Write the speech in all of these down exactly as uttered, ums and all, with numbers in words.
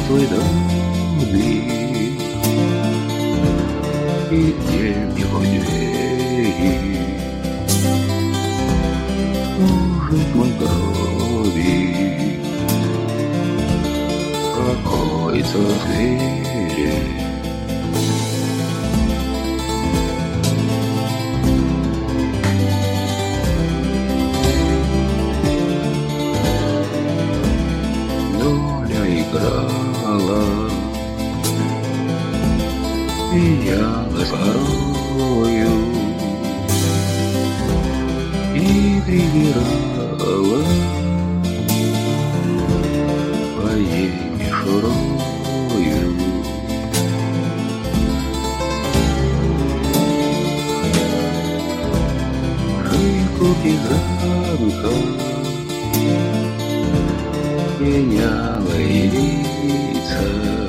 твой домик, и где в его двери служит мой гробик, покоится в двери. Играла, и я порою и прибирала моей мишурою. Шейку пизанка меняла и лица,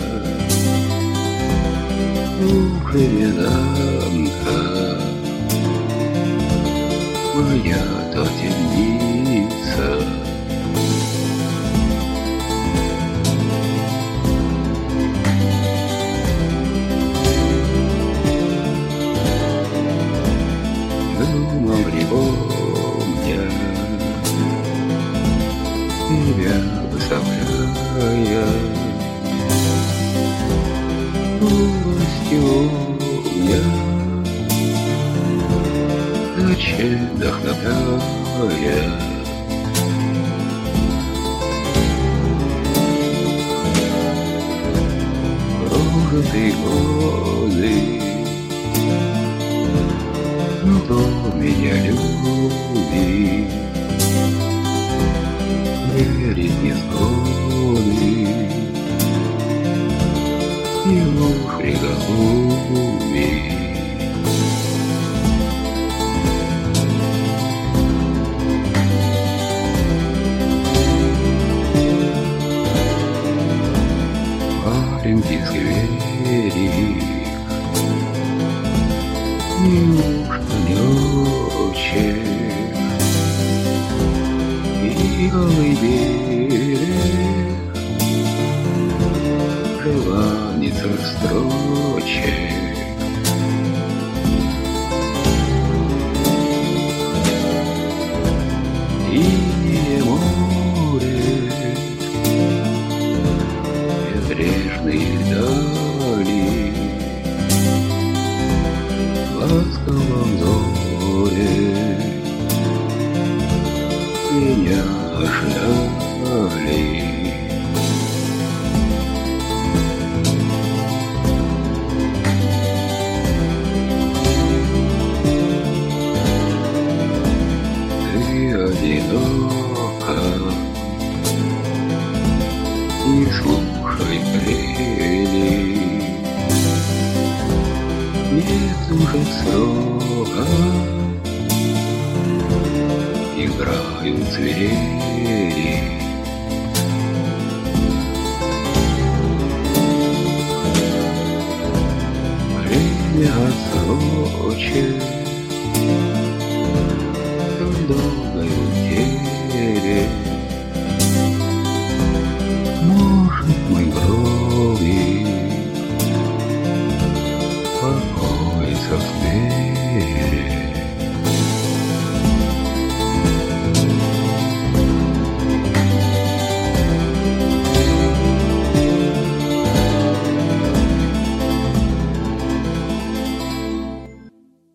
уши вязанка, моя-то темница. Думал, припомня тебя, выставляя полностью я, зачем вдохновляя прожитые годы, кто меня любит, верит незгоды, его приголубий. Маленький зверик, неужто не очень? И голый берег желанница строчек. И море, безбрежные дали, в ласковом зоре меня ожидали. Ты одинока, не слушай трели, нет уже срока, играют звери. Время отсрочит, дом